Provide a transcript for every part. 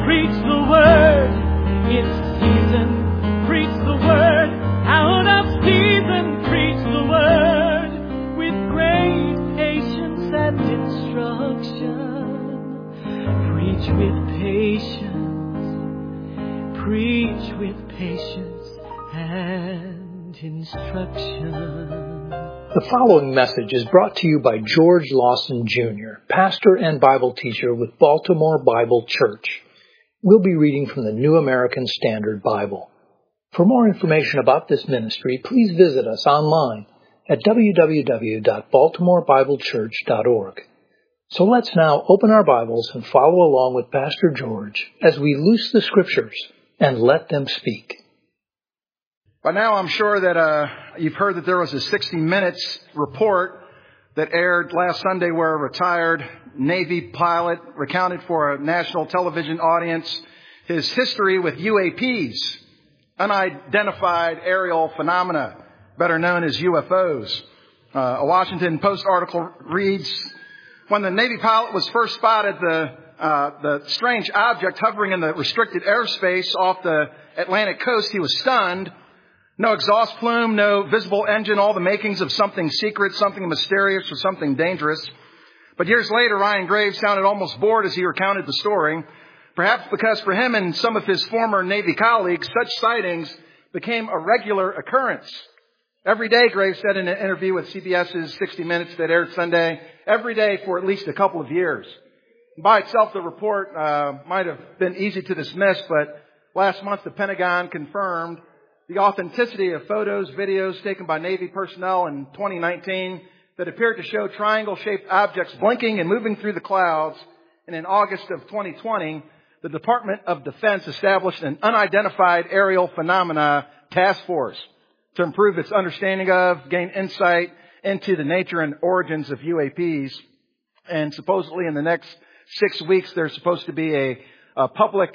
Preach the word, it's season. Preach the word, out of season. Preach the word with great patience and instruction. Preach with patience. Preach with patience and instruction. The following message is brought to you by George Lawson Jr., pastor and Bible teacher with Baltimore Bible Church. We'll be reading from the New American Standard Bible. For more information about this ministry, please visit us online at www.baltimorebiblechurch.org. So let's now open our Bibles and follow along with Pastor George as we loose the Scriptures and let them speak. By now, I'm sure that you've heard that there was a 60 Minutes report that aired last Sunday where a retired Navy pilot recounted for a national television audience his history with UAPs, unidentified aerial phenomena, better known as UFOs. A Washington Post article reads, when the Navy pilot was first spotted, the strange object hovering in the restricted airspace off the Atlantic coast, he was stunned. No exhaust plume, no visible engine, all the makings of something secret, something mysterious, or something dangerous. But years later, Ryan Graves sounded almost bored as he recounted the story, perhaps because for him and some of his former Navy colleagues, such sightings became a regular occurrence. Every day, Graves said in an interview with CBS's 60 Minutes that aired Sunday, every day for at least a couple of years. By itself, the report might have been easy to dismiss, but last month the Pentagon confirmed the authenticity of photos, videos taken by Navy personnel in 2019 that appeared to show triangle-shaped objects blinking and moving through the clouds. And in August of 2020, the Department of Defense established an unidentified aerial phenomena task force to improve its understanding of, gain insight into the nature and origins of UAPs. And supposedly in the next 6 weeks, there's supposed to be a public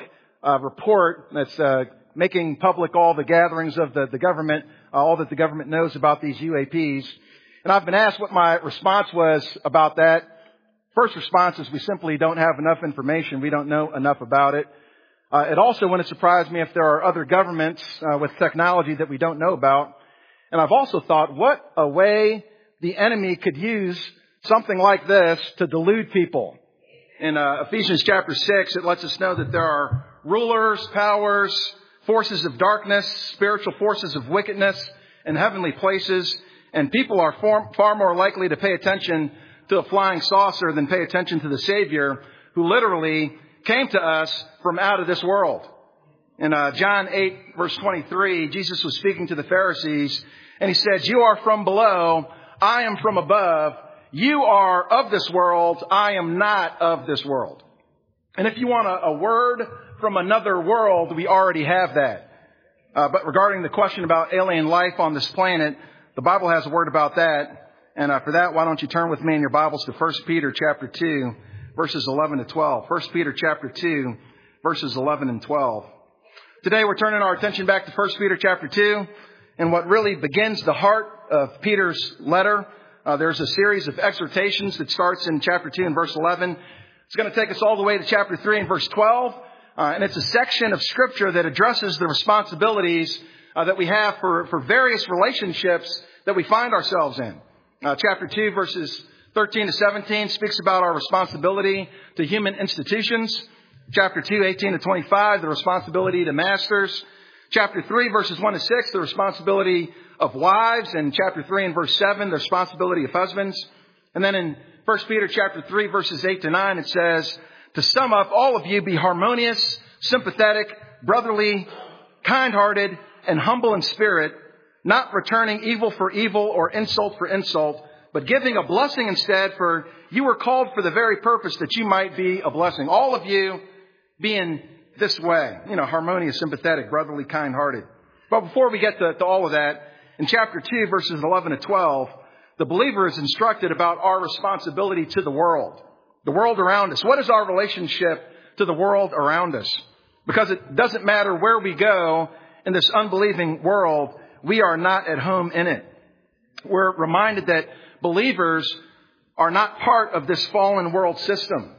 report that's making public all the gatherings of the government, all that the government knows about these UAPs. And I've been asked what my response was about that. First response is we simply don't have enough information. We don't know enough about it. It also wouldn't surprise me if there are other governments with technology that we don't know about. And I've also thought, what a way the enemy could use something like this to delude people. In Ephesians chapter 6, it lets us know that there are rulers, powers, forces of darkness, spiritual forces of wickedness in heavenly places, and people are far more likely to pay attention to a flying saucer than pay attention to the Savior, who literally came to us from out of this world. In John 8, verse 23, Jesus was speaking to the Pharisees, and he said, "You are from below, I am from above. You are of this world, I am not of this world." And if you want a word from another world, we already have that. But regarding the question about alien life on this planet, the Bible has a word about that. And for that, why don't you turn with me in your Bibles to 1 Peter chapter 2, verses 11 to 12. 1 Peter chapter 2, verses 11 and 12. Today we're turning our attention back to 1 Peter chapter 2, and what really begins the heart of Peter's letter. There's a series of exhortations that starts in chapter 2 and verse 11. It's going to take us all the way to chapter 3 and verse 12. And it's a section of Scripture that addresses the responsibilities that we have for various relationships that we find ourselves in. Chapter 2, verses 13 to 17 speaks about our responsibility to human institutions. Chapter 2, 18 to 25, the responsibility to masters. Chapter 3, verses 1 to 6, the responsibility of wives. And chapter 3 and verse 7, the responsibility of husbands. And then in 1 Peter chapter 3, verses 8 to 9, it says, to sum up, all of you be harmonious, sympathetic, brotherly, kind-hearted, and humble in spirit, not returning evil for evil or insult for insult, but giving a blessing instead, for you were called for the very purpose that you might be a blessing. All of you being this way, harmonious, sympathetic, brotherly, kind-hearted. But before we get to all of that, in chapter 2, verses 11 to 12, the believer is instructed about our responsibility to the world around us. What is our relationship to the world around us? Because it doesn't matter where we go in this unbelieving world, we are not at home in it. We're reminded that believers are not part of this fallen world system.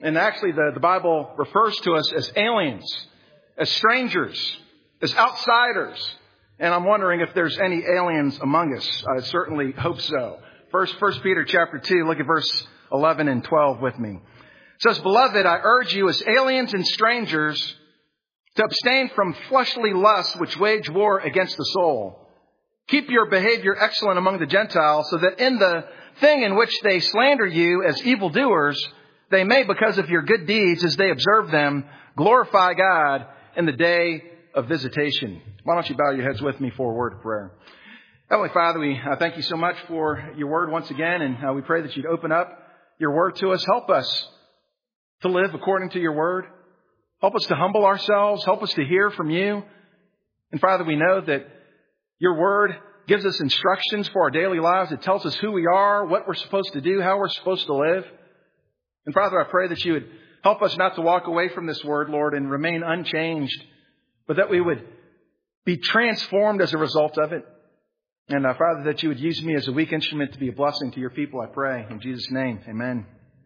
And actually, the Bible refers to us as aliens, as strangers, as outsiders. And I'm wondering if there's any aliens among us. I certainly hope so. First Peter chapter 2, look at verse 11 and 12 with me. It says, "Beloved, I urge you as aliens and strangers to abstain from fleshly lusts which wage war against the soul. Keep your behavior excellent among the Gentiles, so that in the thing in which they slander you as evildoers, they may, because of your good deeds, as they observe them, glorify God in the day of visitation." Why don't you bow your heads with me for a word of prayer. Heavenly Father, we thank you so much for your word once again, and we pray that you'd open up your word to us. Help us to live according to your word. Help us to humble ourselves. Help us to hear from you. And Father, we know that your word gives us instructions for our daily lives. It tells us who we are, what we're supposed to do, how we're supposed to live. And Father, I pray that you would help us not to walk away from this word, Lord, and remain unchanged, but that we would be transformed as a result of it. And Father, that you would use me as a weak instrument to be a blessing to your people, I pray. In Jesus' name, amen.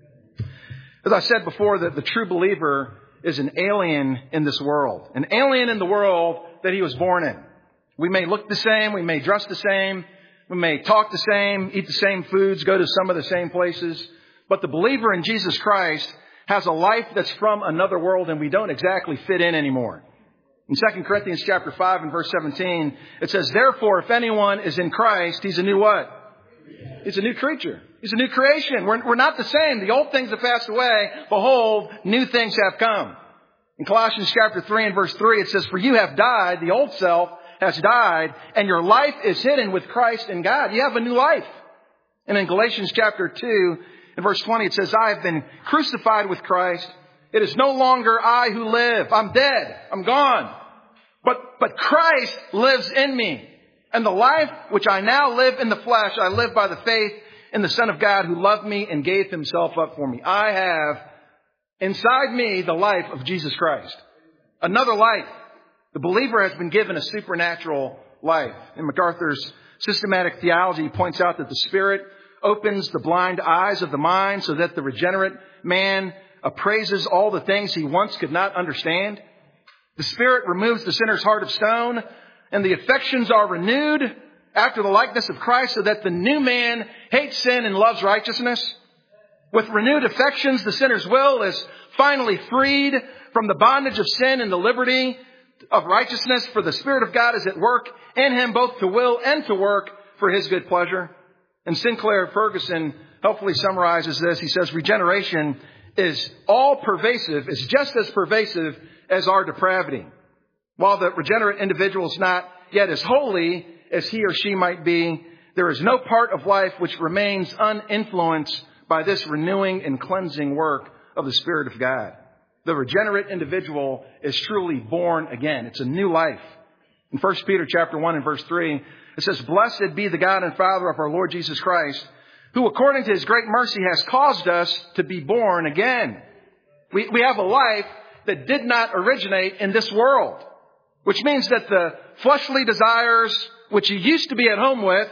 As I said before, that the true believer is an alien in this world. An alien in the world that he was born in. We may look the same, we may dress the same, we may talk the same, eat the same foods, go to some of the same places. But the believer in Jesus Christ has a life that's from another world, and we don't exactly fit in anymore. In 2 Corinthians chapter 5 and verse 17, it says, "Therefore, if anyone is in Christ, he's a new what? He's a new creature. He's a new creation. We're not the same. The old things have passed away. Behold, new things have come." In Colossians chapter 3 and verse 3, it says, "For you have died, the old self has died, and your life is hidden with Christ in God." You have a new life. And in Galatians chapter 2 and verse 20, it says, "I have been crucified with Christ. It is no longer I who live. I'm dead. I'm gone. But Christ lives in me. And the life which I now live in the flesh, I live by the faith in the Son of God who loved me and gave himself up for me." I have inside me the life of Jesus Christ. Another life. The believer has been given a supernatural life. In MacArthur's systematic theology, he points out that the Spirit opens the blind eyes of the mind so that the regenerate man appraises all the things he once could not understand. The Spirit removes the sinner's heart of stone, and the affections are renewed after the likeness of Christ so that the new man hates sin and loves righteousness. With renewed affections, the sinner's will is finally freed from the bondage of sin and the liberty of righteousness, for the Spirit of God is at work in him both to will and to work for his good pleasure. And Sinclair Ferguson helpfully summarizes this. He says, "Regeneration is all pervasive, is just as pervasive as our depravity. While the regenerate individual is not yet as holy as he or she might be, there is no part of life which remains uninfluenced by this renewing and cleansing work of the Spirit of God." The regenerate individual is truly born again. It's a new life. In 1 Peter chapter 1 and verse 3, it says, "Blessed be the God and Father of our Lord Jesus Christ, who according to his great mercy has caused us to be born again." We have a life that did not originate in this world, which means that the fleshly desires which you used to be at home with,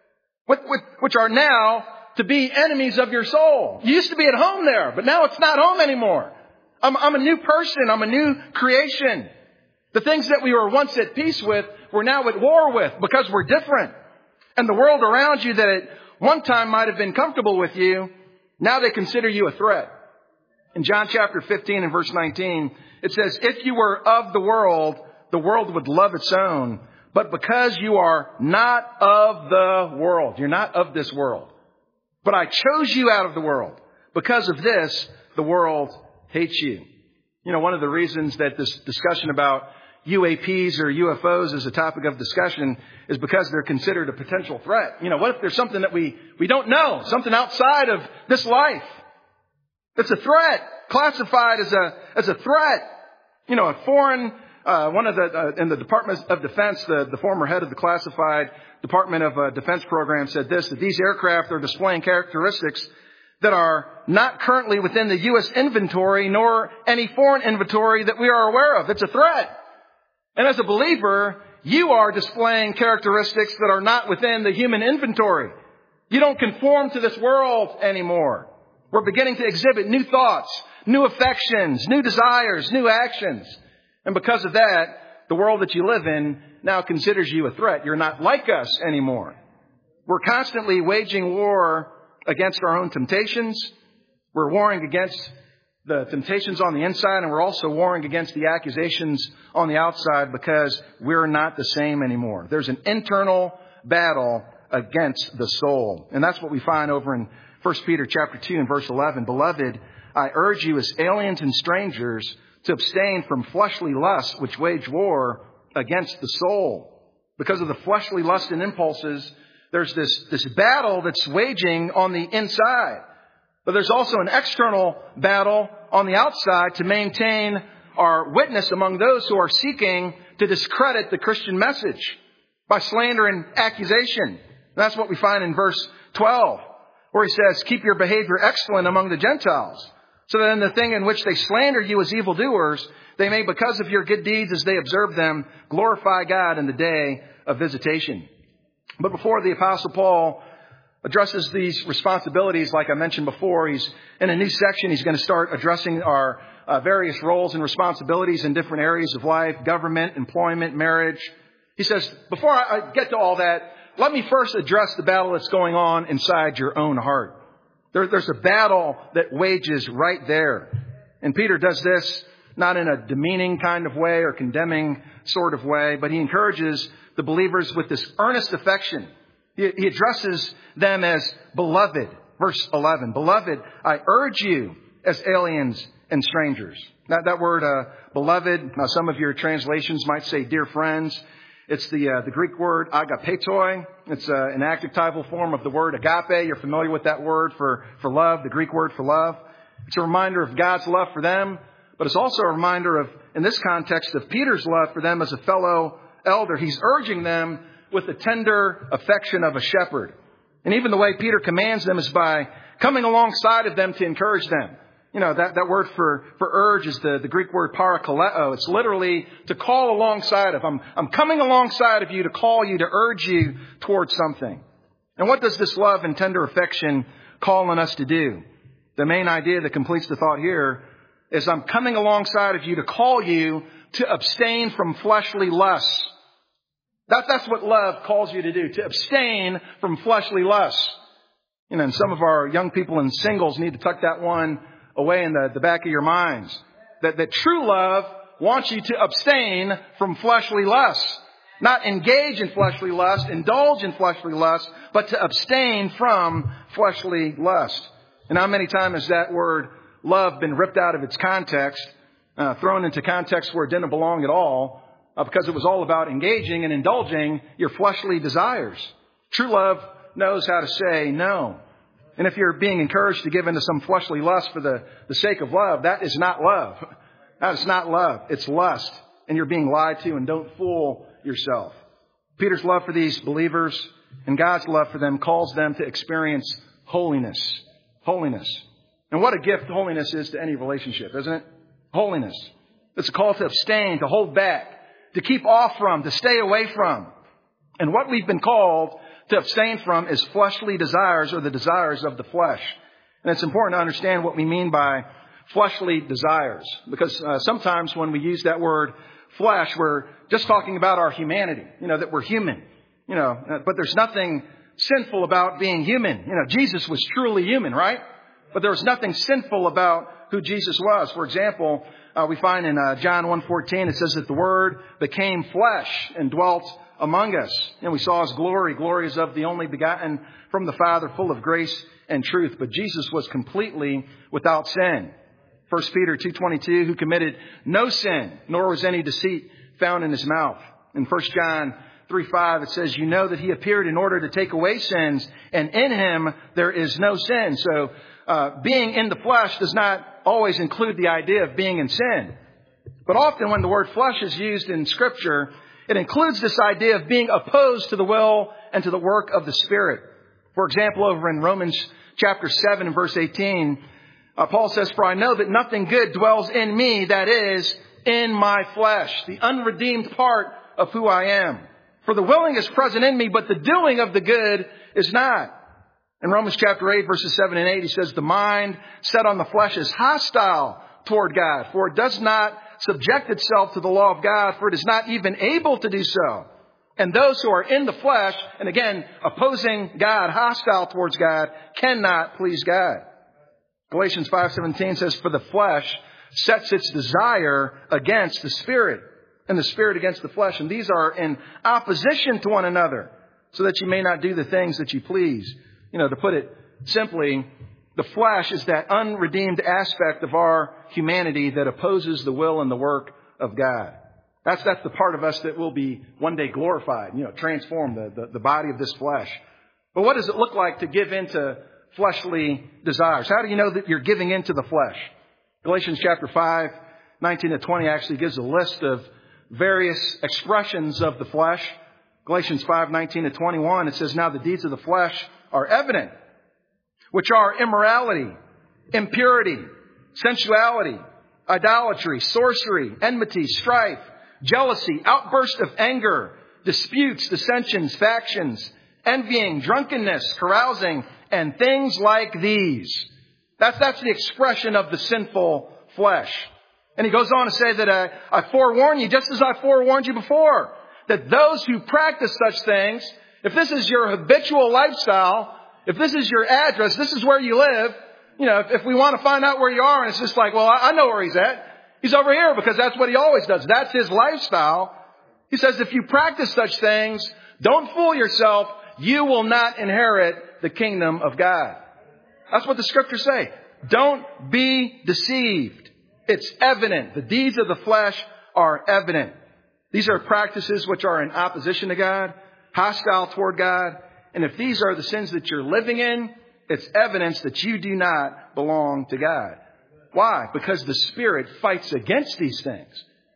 which are now to be enemies of your soul. You used to be at home there, but now it's not home anymore. I'm a new person. I'm a new creation. The things that we were once at peace with, we're now at war with because we're different. And the world around you that at one time might have been comfortable with you, now they consider you a threat. In John chapter 15 and verse 19, it says, "If you were of the world would love its own. But because you are not of the world," you're not of this world, "but I chose you out of the world. Because of this, the world hates you." You know, one of the reasons that this discussion about UAPs or UFOs is a topic of discussion is because they're considered a potential threat. You know, what if there's something that we don't know, something outside of this life that's a threat, classified as a threat? You know, a foreign, in the Department of Defense, the former head of the classified Department of Defense program said this, that these aircraft are displaying characteristics that are not currently within the U.S. inventory nor any foreign inventory that we are aware of. It's a threat. And as a believer, you are displaying characteristics that are not within the human inventory. You don't conform to this world anymore. We're beginning to exhibit new thoughts, new affections, new desires, new actions. And because of that, the world that you live in now considers you a threat. You're not like us anymore. We're constantly waging war against our own temptations. We're warring against the temptations on the inside, and we're also warring against the accusations on the outside because we're not the same anymore. There's an internal battle against the soul. And that's what we find over in 1 Peter chapter 2 and verse 11. Beloved, I urge you as aliens and strangers to abstain from fleshly lusts which wage war against the soul. Because of the fleshly lust and impulses, there's this battle that's waging on the inside. But there's also an external battle on the outside to maintain our witness among those who are seeking to discredit the Christian message by slander and accusation. And that's what we find in verse 12, where he says, keep your behavior excellent among the Gentiles, so that in the thing in which they slander you as evildoers, they may, because of your good deeds as they observe them, glorify God in the day of visitation. But before the Apostle Paul addresses these responsibilities, like I mentioned before, he's in a new section. He's going to start addressing our various roles and responsibilities in different areas of life, government, employment, marriage. He says, before I get to all that, let me first address the battle that's going on inside your own heart. There's a battle that wages right there. And Peter does this not in a demeaning kind of way or condemning sort of way, but he encourages the believers with this earnest affection. He addresses them as beloved. Verse 11, beloved, I urge you as aliens and strangers. That word, beloved, some of your translations might say dear friends. It's the Greek word agapetoi. It's an adjectival form of the word agape. You're familiar with that word for love, the Greek word for love. It's a reminder of God's love for them, but it's also a reminder of, in this context, of Peter's love for them as a fellow elder. He's urging them with the tender affection of a shepherd. And even the way Peter commands them is by coming alongside of them to encourage them. You know, that word for urge is the Greek word parakaleo. It's literally to call alongside of. I'm coming alongside of you to call you, to urge you towards something. And what does this love and tender affection call on us to do? The main idea that completes the thought here is I'm coming alongside of you to call you to abstain from fleshly lusts. That's what love calls you to do, to abstain from fleshly lusts. You know, and some of our young people and singles need to tuck that one away in the back of your minds. That true love wants you to abstain from fleshly lusts. Not engage in fleshly lust, indulge in fleshly lust, but to abstain from fleshly lust. And how many times has that word love been ripped out of its context, thrown into context where it didn't belong at all, because it was all about engaging and indulging your fleshly desires. True love knows how to say no. And if you're being encouraged to give into some fleshly lust for the sake of love, that is not love. That is not love. It's lust. And you're being lied to, and don't fool yourself. Peter's love for these believers and God's love for them calls them to experience holiness. Holiness. And what a gift holiness is to any relationship, isn't it? Holiness. It's a call to abstain, to hold back, to keep off from, to stay away from. And what we've been called to abstain from is fleshly desires, or the desires of the flesh. And it's important to understand what we mean by fleshly desires, because sometimes when we use that word flesh, we're just talking about our humanity, that we're human, but there's nothing sinful about being human. Jesus was truly human, right? But there was nothing sinful about who Jesus was. For example, we find in John 1:14, it says that the Word became flesh and dwelt among us. And we saw His glory. Glory is of the only begotten from the Father, full of grace and truth. But Jesus was completely without sin. 1 Peter 2:22, who committed no sin, nor was any deceit found in His mouth. In 1 John 3:5, it says, you know that He appeared in order to take away sins, and in Him there is no sin. So being in the flesh does not always include the idea of being in sin. But often when the word flesh is used in Scripture, it includes this idea of being opposed to the will and to the work of the Spirit. For example, over in Romans chapter 7 and verse 18, Paul says, for I know that nothing good dwells in me, that is, in my flesh, the unredeemed part of who I am. For the willing is present in me, but the doing of the good is not. In Romans chapter 8, verses 7 and 8, he says, the mind set on the flesh is hostile toward God, for it does not subject itself to the law of God, for it is not even able to do so. And those who are in the flesh, and again, opposing God, hostile towards God, cannot please God. Galatians 5:17 says, for the flesh sets its desire against the Spirit, and the Spirit against the flesh. And these are in opposition to one another, so that you may not do the things that you please. To put it simply, the flesh is that unredeemed aspect of our humanity that opposes the will and the work of God. That's the part of us that will be one day glorified, transformed, the body of this flesh. But what does it look like to give into fleshly desires? How do you know that you're giving into the flesh? Galatians chapter 5, 19 to 20 actually gives a list of various expressions of the flesh. Galatians 5, 19 to 21, it says, now the deeds of the flesh are evident, which are immorality, impurity, sensuality, idolatry, sorcery, enmity, strife, jealousy, outburst of anger, disputes, dissensions, factions, envying, drunkenness, carousing, and things like these. That's the expression of the sinful flesh. And he goes on to say that I forewarn you, just as I forewarned you before, that those who practice such things, if this is your habitual lifestyle, if this is your address, this is where you live, if we want to find out where you are, and it's just like, well, I know where he's at. He's over here because that's what he always does. That's his lifestyle. He says, if you practice such things, don't fool yourself. You will not inherit the kingdom of God. That's what the scriptures say. Don't be deceived. It's evident. The deeds of the flesh are evident. These are practices which are in opposition to God, hostile toward God. And if these are the sins that you're living in, it's evidence that you do not belong to God. Why? Because the Spirit fights against these things.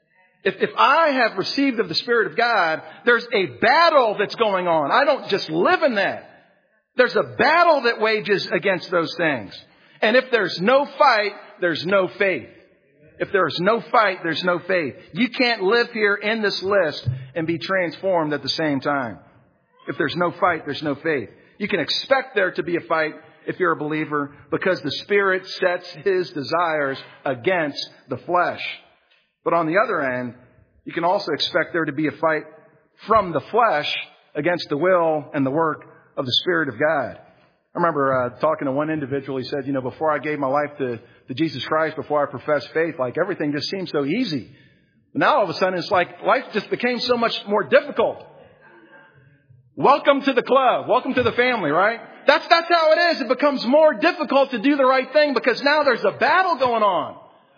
If I have received of the Spirit of God, there's a battle that's going on. I don't just live in that. There's a battle that wages against those things. And if there's no fight, there's no faith. If there is no fight, there's no faith. You can't live here in this list and be transformed at the same time. If there's no fight, there's no faith. You can expect there to be a fight if you're a believer, because the Spirit sets His desires against the flesh. But on the other end, you can also expect there to be a fight from the flesh against the will and the work of the Spirit of God. I remember talking to one individual. He said, before I gave my life to Jesus Christ, before I professed faith, everything just seemed so easy. But now all of a sudden it's like life just became so much more difficult. Welcome to the club. Welcome to the family, right? That's how it is. It becomes more difficult to do the right thing because now there's a battle going on.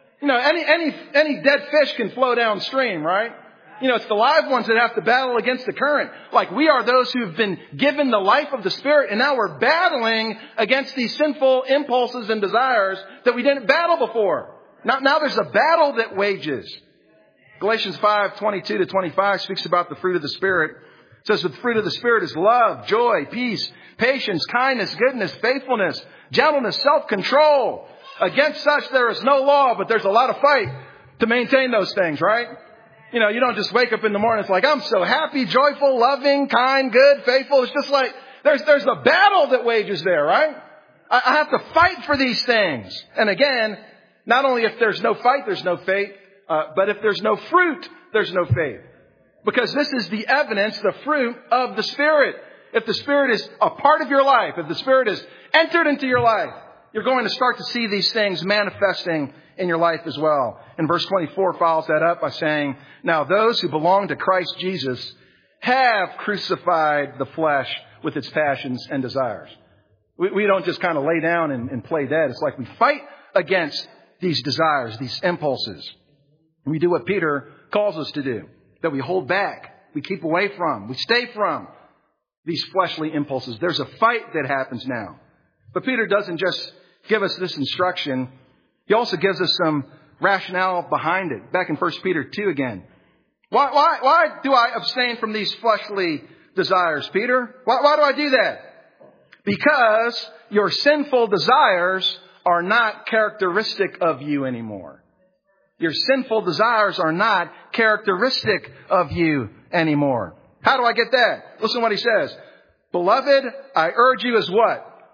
Any dead fish can flow downstream, right? It's the live ones that have to battle against the current. Like we are those who've been given the life of the Spirit, and now we're battling against these sinful impulses and desires that we didn't battle before. Now there's a battle that wages. Galatians 5:22 to 25 speaks about the fruit of the Spirit. It says, the fruit of the Spirit is love, joy, peace, patience, kindness, goodness, faithfulness, gentleness, self-control. Against such there is no law, but there's a lot of fight to maintain those things, right? You don't just wake up in the morning. It's like, I'm so happy, joyful, loving, kind, good, faithful. It's just like there's a battle that wages there, right? I have to fight for these things. And again, not only if there's no fight, there's no faith, but if there's no fruit, there's no faith. Because this is the evidence, the fruit of the Spirit. If the Spirit is a part of your life, if the Spirit is entered into your life, you're going to start to see these things manifesting in your life as well. And verse 24 follows that up by saying, now those who belong to Christ Jesus have crucified the flesh with its passions and desires. We don't just kind of lay down and play dead. It's like we fight against these desires, these impulses. We do what Peter calls us to do, that we hold back, we keep away from, we stay from these fleshly impulses. There's a fight that happens now. But Peter doesn't just give us this instruction. He also gives us some rationale behind it. Back in 1 Peter 2 again. Why do I abstain from these fleshly desires, Peter? Why do I do that? Because your sinful desires are not characteristic of you anymore. Your sinful desires are not characteristic of you anymore. How do I get that? Listen to what he says. Beloved, I urge you as what?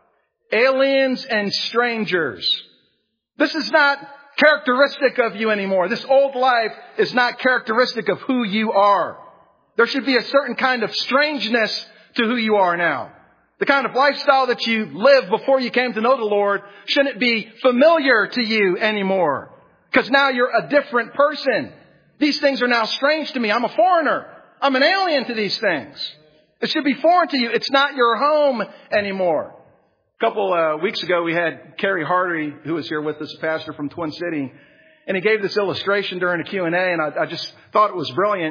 aliens and strangers. This is not characteristic of you anymore. This old life is not characteristic of who you are. There should be a certain kind of strangeness to who you are now. The kind of lifestyle that you lived before you came to know the Lord shouldn't be familiar to you anymore. Because now you're a different person. These things are now strange to me. I'm a foreigner. I'm an alien to these things. It should be foreign to you. It's not your home anymore. A couple weeks ago, we had Kerry Hardy, who was here with us, a pastor from Twin City. And he gave this illustration during a Q&A, and I just thought it was brilliant.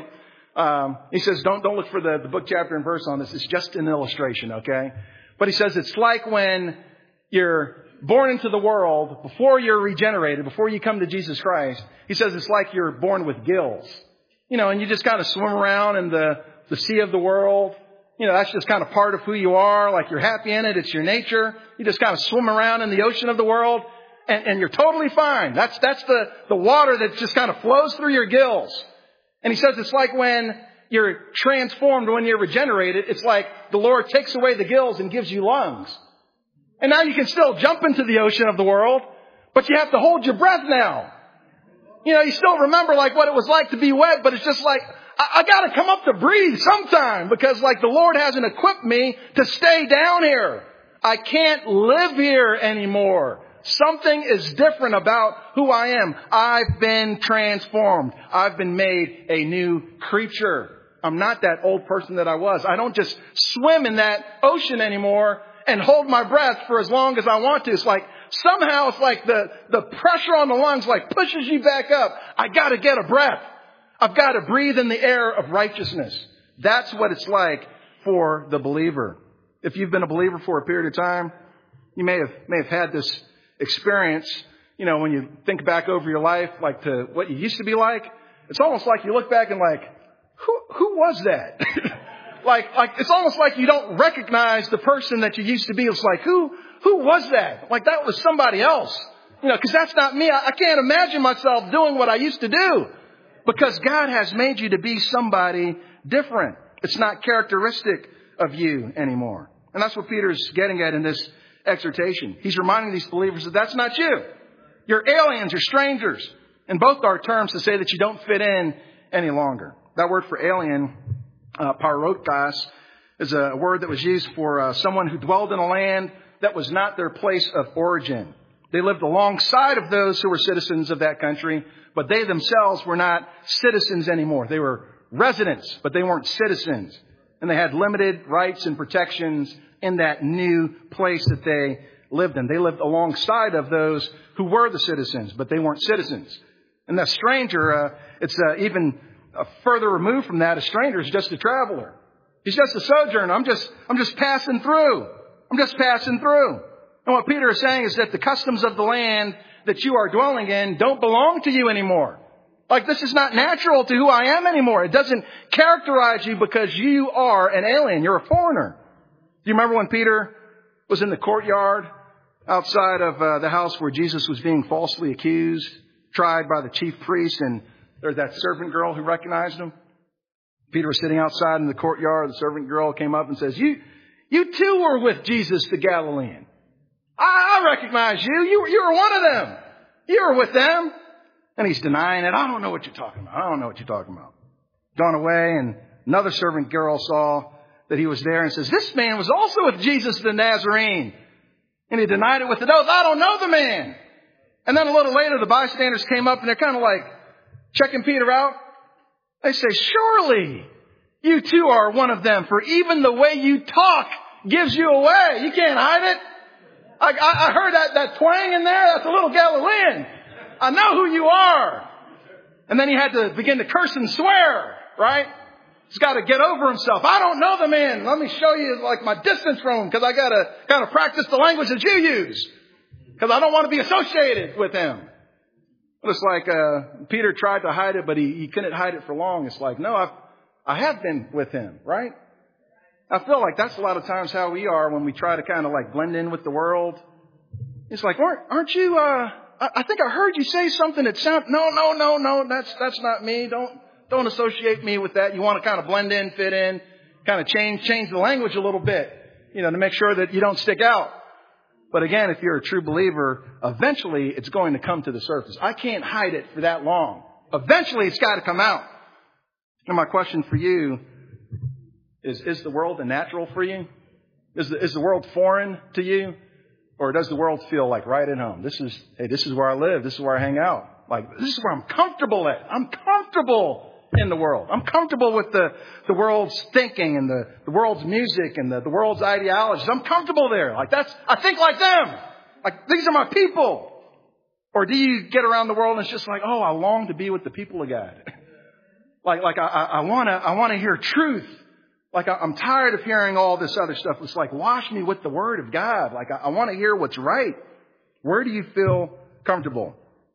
He says, don't look for the book, chapter, and verse on this. It's just an illustration, okay? But he says it's like when you're born into the world, before you're regenerated, before you come to Jesus Christ. He says it's like you're born with gills. You know, and you just kind of swim around in the sea of the world. You know, that's just kind of part of who you are. Like you're happy in it. It's your nature. You just kind of swim around in the ocean of the world and you're totally fine. That's the water that just kind of flows through your gills. And he says it's like when you're transformed, when you're regenerated, it's like the Lord takes away the gills and gives you lungs. And now you can still jump into the ocean of the world, but you have to hold your breath now. You know, you still remember like what it was like to be wet, but it's just like, I gotta come up to breathe sometime because like the Lord hasn't equipped me to stay down here. I can't live here anymore. Something is different about who I am. I've been transformed. I've been made a new creature. I'm not that old person that I was. I don't just swim in that ocean anymore and hold my breath for as long as I want to. It's like somehow it's like the pressure on the lungs like pushes you back up. I got to get a breath. I've got to breathe in the air of righteousness. That's what it's like for the believer. If you've been a believer for a period of time, you may have had this experience, you know, when you think back over your life, like to what you used to be like. It's almost like you look back and like, who was that? like it's almost like you don't recognize the person that you used to be. It's like, who was that? Like that was somebody else. You know, because that's not me. I can't imagine myself doing what I used to do. Because God has made you to be somebody different. It's not characteristic of you anymore. And that's what Peter's getting at in this exhortation. He's reminding these believers that that's not you. You're aliens, you're strangers. And both are terms to say that you don't fit in any longer. That word for alien, parokas, is a word that was used for someone who dwelled in a land that was not their place of origin. They lived alongside of those who were citizens of that country, but they themselves were not citizens anymore. They were residents, but they weren't citizens. And they had limited rights and protections in that new place that they lived in. They lived alongside of those who were the citizens, but they weren't citizens. And the stranger, it's even further removed from that. A stranger is just a traveler. He's just a sojourner. I'm just passing through. I'm just passing through. And what Peter is saying is that the customs of the land that you are dwelling in don't belong to you anymore. Like this is not natural to who I am anymore. It doesn't characterize you because you are an alien. You're a foreigner. Do you remember when Peter was in the courtyard outside of the house where Jesus was being falsely accused, tried by the chief priest, and there's that servant girl who recognized him? Peter was sitting outside in the courtyard. The servant girl came up and says, You too were with Jesus the Galilean. I recognize you. You were one of them. You were with them. And he's denying it. I don't know what you're talking about. I don't know what you're talking about. Gone away, and another servant girl saw that he was there and says, This man was also with Jesus the Nazarene. And he denied it with an oath. I don't know the man. And then a little later, the bystanders came up and they're kind of like checking Peter out. They say, Surely you too are one of them, for even the way you talk gives you away. You can't hide it. I heard that twang in there. That's a little Galilean. I know who you are. And then he had to begin to curse and swear, right? He's got to get over himself. I don't know the man. Let me show you like my distance from him because I got to kind of practice the language that you use because I don't want to be associated with him. But it's like Peter tried to hide it, but he couldn't hide it for long. It's like, no, I have been with him, right? I feel like that's a lot of times how we are when we try to kind of like blend in with the world. It's like, aren't you, I think I heard you say something that sounded, no, that's not me. Don't associate me with that. You want to kind of blend in, fit in, kind of change the language a little bit, you know, to make sure that you don't stick out. But again, if you're a true believer, eventually it's going to come to the surface. I can't hide it for that long. Eventually it's got to come out. And my question for you is the world a natural for you? Is the world foreign to you? Or does the world feel like right at home? This is where I live. This is where I hang out. Like, this is where I'm comfortable at. I'm comfortable in the world. I'm comfortable with the world's thinking and the world's music and the world's ideologies. I'm comfortable there. I think like them. Like, these are my people. Or do you get around the world and it's just like, oh, I long to be with the people of God. I want to hear truth. Like, I'm tired of hearing all this other stuff. It's like, wash me with the Word of God. Like, I want to hear what's right. Where do you feel comfortable?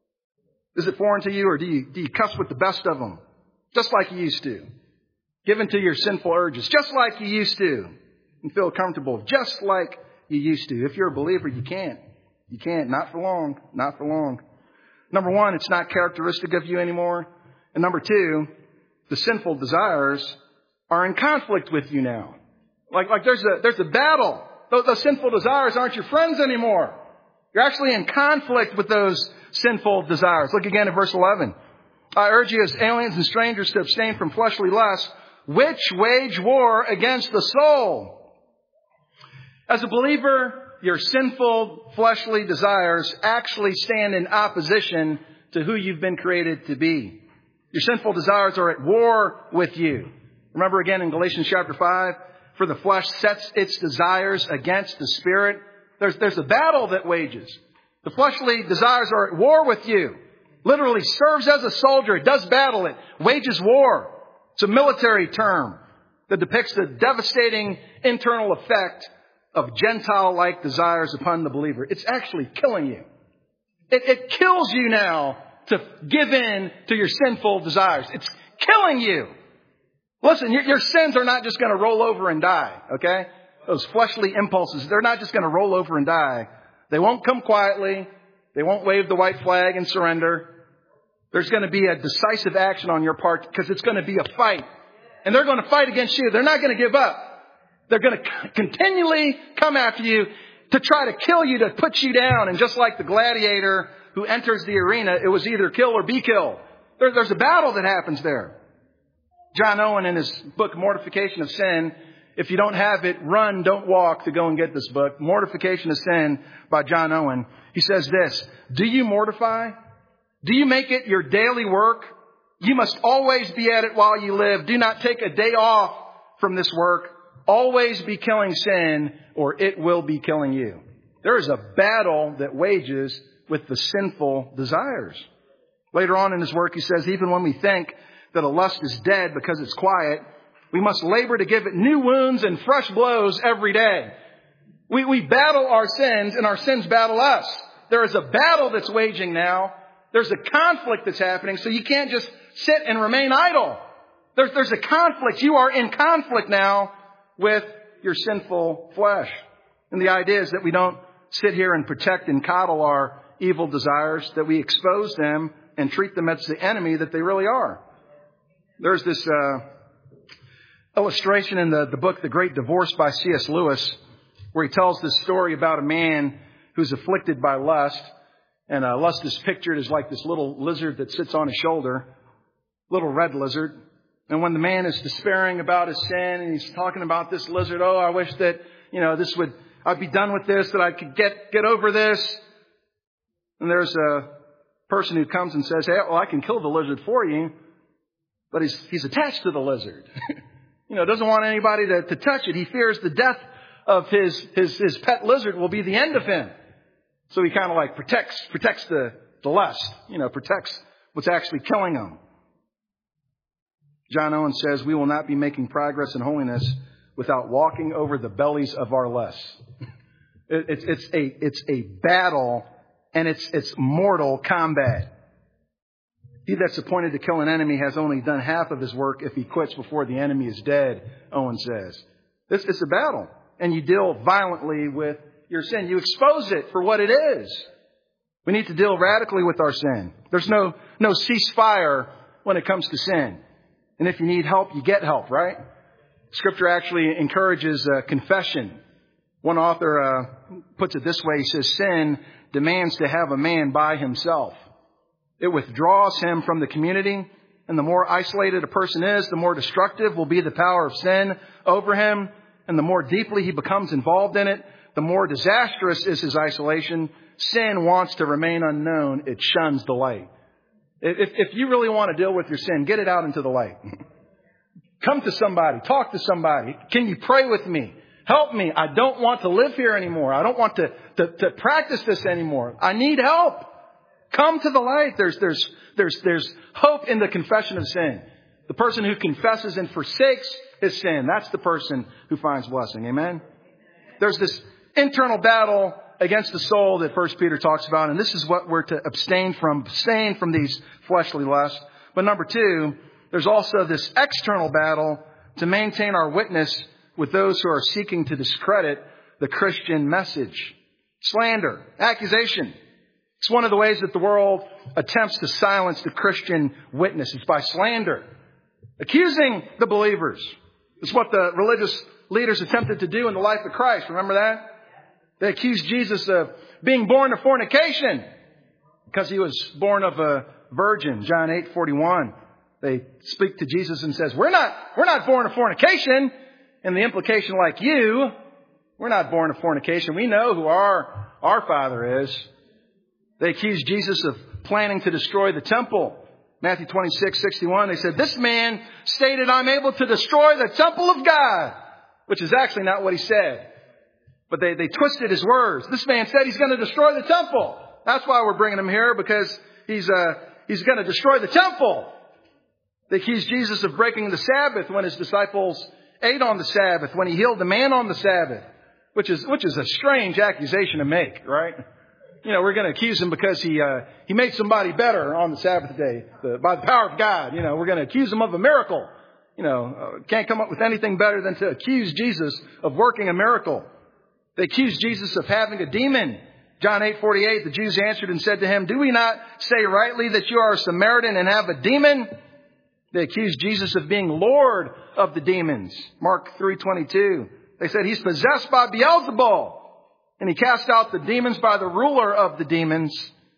Is it foreign to you, or do you cuss with the best of them? Just like you used to. Give in to your sinful urges, just like you used to. And feel comfortable, just like you used to. If you're a believer, you can't. You can't. Not for long. Not for long. Number one, it's not characteristic of you anymore. And number two, the sinful desires are in conflict with you now. Like there's a battle. Those sinful desires aren't your friends anymore. You're actually in conflict with those sinful desires. Look again at verse 11. I urge you as aliens and strangers to abstain from fleshly lusts, which wage war against the soul. As a believer, your sinful fleshly desires actually stand in opposition to who you've been created to be. Your sinful desires are at war with you. Remember again in Galatians chapter 5, for the flesh sets its desires against the Spirit. There's a battle that wages. The fleshly desires are at war with you. Literally serves as a soldier. It does battle. It wages war. It's a military term that depicts the devastating internal effect of Gentile-like desires upon the believer. It's actually killing you. It kills you now to give in to your sinful desires. It's killing you. Listen, your sins are not just going to roll over and die, okay? Those fleshly impulses, they're not just going to roll over and die. They won't come quietly. They won't wave the white flag and surrender. There's going to be a decisive action on your part because it's going to be a fight. And they're going to fight against you. They're not going to give up. They're going to continually come after you to try to kill you, to put you down. And just like the gladiator who enters the arena, it was either kill or be killed. There's a battle that happens there. John Owen, in his book, Mortification of Sin, if you don't have it, run, don't walk to go and get this book. Mortification of Sin by John Owen. He says this, do you mortify? Do you make it your daily work? You must always be at it while you live. Do not take a day off from this work. Always be killing sin, or it will be killing you. There is a battle that wages with the sinful desires. Later on in his work, he says, even when we think that a lust is dead because it's quiet, we must labor to give it new wounds and fresh blows every day. We battle our sins and our sins battle us. There is a battle that's waging now. There's a conflict that's happening. So you can't just sit and remain idle. There's a conflict. You are in conflict now with your sinful flesh. And the idea is that we don't sit here and protect and coddle our evil desires, that we expose them and treat them as the enemy that they really are. There's this illustration in the book, The Great Divorce by C.S. Lewis, where he tells this story about a man who's afflicted by lust. And lust is pictured as like this little lizard that sits on his shoulder, little red lizard. And when the man is despairing about his sin and he's talking about this lizard, oh, I wish that, I'd be done with this, that I could get over this. And there's a person who comes and says, hey, well, I can kill the lizard for you. But he's attached to the lizard. Doesn't want anybody to touch it. He fears the death of his pet lizard will be the end of him. So he kind of like protects the lust, protects what's actually killing him. John Owen says, we will not be making progress in holiness without walking over the bellies of our lusts. It's a battle, and it's mortal combat. He that's appointed to kill an enemy has only done half of his work if he quits before the enemy is dead, Owen says. It's a battle. And you deal violently with your sin. You expose it for what it is. We need to deal radically with our sin. There's no ceasefire when it comes to sin. And if you need help, you get help, right? Scripture actually encourages confession. One author puts it this way. He says, sin demands to have a man by himself. It withdraws him from the community. And the more isolated a person is, the more destructive will be the power of sin over him. And the more deeply he becomes involved in it, the more disastrous is his isolation. Sin wants to remain unknown. It shuns the light. If you really want to deal with your sin, get it out into the light. Come to somebody. Talk to somebody. Can you pray with me? Help me. I don't want to live here anymore. I don't want to practice this anymore. I need help. Come to the light. There's hope in the confession of sin. The person who confesses and forsakes his sin, that's the person who finds blessing. Amen? There's this internal battle against the soul that 1 Peter talks about, and this is what we're to abstain from these fleshly lusts. But number two, there's also this external battle to maintain our witness with those who are seeking to discredit the Christian message. Slander, accusation. It's one of the ways that the world attempts to silence the Christian witness. It's by slander. Accusing the believers. It's what the religious leaders attempted to do in the life of Christ. Remember that? They accused Jesus of being born of fornication because he was born of a virgin. John 8:41. They speak to Jesus and says, we're not born of fornication. And the implication, like you, we're not born of fornication. We know who our Father is. They accused Jesus of planning to destroy the temple. Matthew 26:61. They said, this man stated, I'm able to destroy the temple of God, which is actually not what he said. But they twisted his words. This man said he's going to destroy the temple. That's why we're bringing him here, because he's going to destroy the temple. They accused Jesus of breaking the Sabbath when his disciples ate on the Sabbath, when he healed the man on the Sabbath, which is a strange accusation to make, right? You know, we're going to accuse him because he made somebody better on the Sabbath day by the power of God. You know, we're going to accuse him of a miracle. You know, can't come up with anything better than to accuse Jesus of working a miracle. They accused Jesus of having a demon. John 8:48, the Jews answered and said to him, do we not say rightly that you are a Samaritan and have a demon? They accused Jesus of being Lord of the demons. Mark 3:22. They said he's possessed by Beelzebul. And he cast out the demons by the ruler of the demons.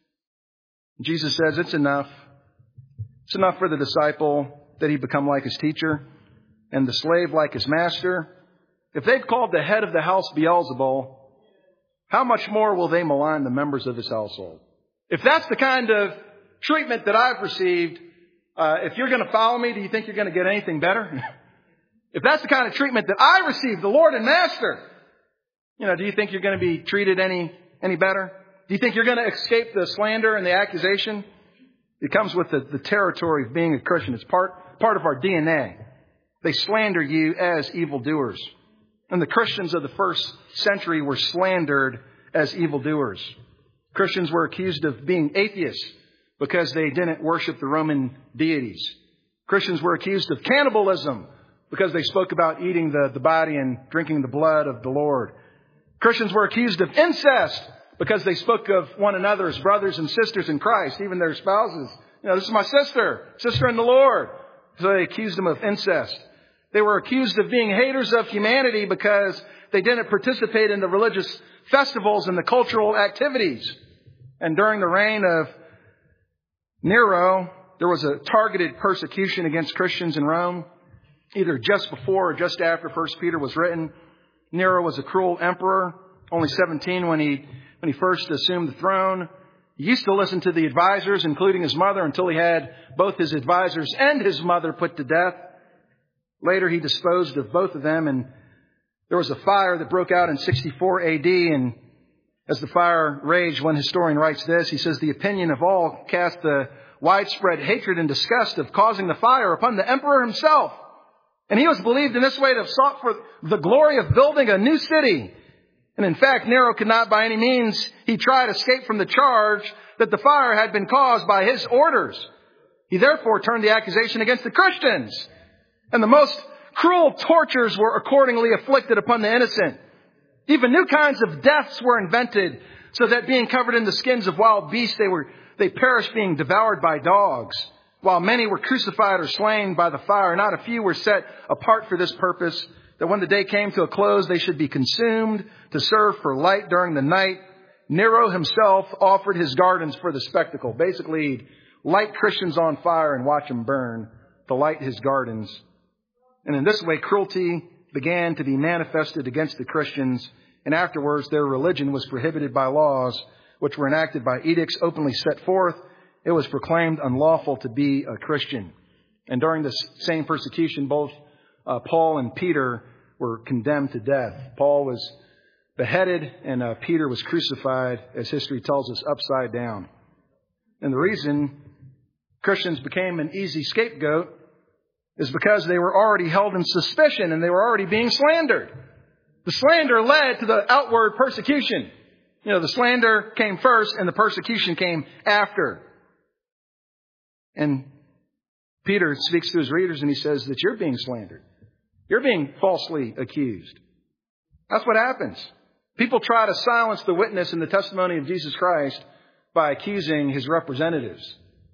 Jesus says it's enough. It's enough for the disciple that he become like his teacher and the slave like his master. If they've called the head of the house Beelzebul, how much more will they malign the members of his household? If that's the kind of treatment that I've received, if you're going to follow me, do you think you're going to get anything better? If that's the kind of treatment that I received, the Lord and Master, you know, do you think you're going to be treated any better? Do you think you're going to escape the slander and the accusation? It comes with the territory of being a Christian. It's part of our DNA. They slander you as evildoers. And the Christians of the first century were slandered as evildoers. Christians were accused of being atheists because they didn't worship the Roman deities. Christians were accused of cannibalism because they spoke about eating the body and drinking the blood of the Lord. Christians were accused of incest because they spoke of one another as brothers and sisters in Christ, even their spouses. You know, this is my sister in the Lord. So they accused them of incest. They were accused of being haters of humanity because they didn't participate in the religious festivals and the cultural activities. And during the reign of Nero, there was a targeted persecution against Christians in Rome, either just before or just after 1 Peter was written. Nero was a cruel emperor, only 17 when he first assumed the throne. He used to listen to the advisors, including his mother, until he had both his advisors and his mother put to death. Later, he disposed of both of them, and there was a fire that broke out in 64 AD, and as the fire raged, one historian writes this, he says, the opinion of all cast the widespread hatred and disgust of causing the fire upon the emperor himself. And he was believed in this way to have sought for the glory of building a new city. And in fact, Nero could not by any means, he tried to escape from the charge that the fire had been caused by his orders. He therefore turned the accusation against the Christians. And the most cruel tortures were accordingly afflicted upon the innocent. Even new kinds of deaths were invented, so that being covered in the skins of wild beasts, they perished being devoured by dogs. While many were crucified or slain by the fire, not a few were set apart for this purpose, that when the day came to a close, they should be consumed to serve for light during the night. Nero himself offered his gardens for the spectacle. Basically, he'd light Christians on fire and watch them burn to light his gardens. And in this way, cruelty began to be manifested against the Christians. And afterwards, their religion was prohibited by laws which were enacted by edicts openly set forth. It was proclaimed unlawful to be a Christian. And during this same persecution, both Paul and Peter were condemned to death. Paul was beheaded and Peter was crucified, as history tells us, upside down. And the reason Christians became an easy scapegoat is because they were already held in suspicion and they were already being slandered. The slander led to the outward persecution. The slander came first and the persecution came after. And Peter speaks to his readers and he says that you're being slandered. You're being falsely accused. That's what happens. People try to silence the witness and the testimony of Jesus Christ by accusing his representatives.